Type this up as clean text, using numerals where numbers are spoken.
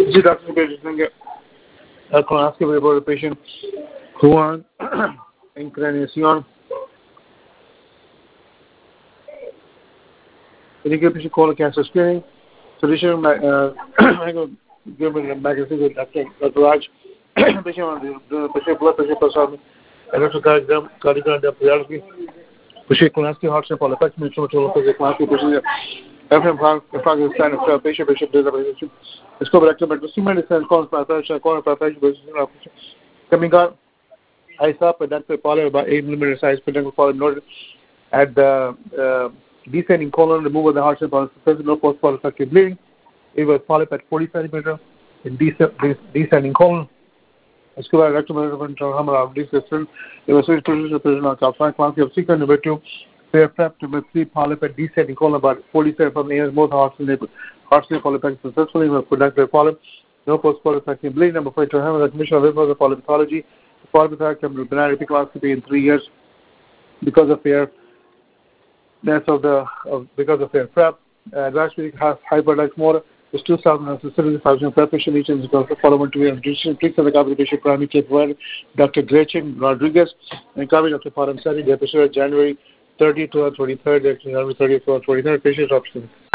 Ji doctor patient asking about a patient Juan Encarnacion. Any good patient call a cancer screening. Solution I go give him a magazine with Dr. Raj. Patient on the patient blood pressure plus electrocardiogram, cardiac diaphragm. Patient colonoscopy, heart sample, effect, mutual patient colonoscopy, FM progress sign of patient disability. Let's go back to the medicine, corner coming out. I saw pedantic polyp about 8 mm size pedantic polyp noted at the descending colon, removal of the heart sample, no post-polyp effective bleeding. It was polyp at 40 centimeter in descending colon. Let's go back to rectum it was switched to prison on top 5 quantity of sequence number 2. Fair prep to 3 polyp at descending colon about 47 from the ears, both heart polyp successfully with pedantic polyp. No post-polyp effective bleeding. Number 5 to have the commission of polypathology. Polypathology can be benign epicolonoscopy in 3 years because of their prep. Last week has hyperlax motor. There's 2,000 preparation regions because the following 2 years. Treats of the complication primary care provider, Dr. Gretchen Rodriguez, and coverage Dr. Padam Sari, the episode January 30 to 23rd, January 30 to 23rd, patient option.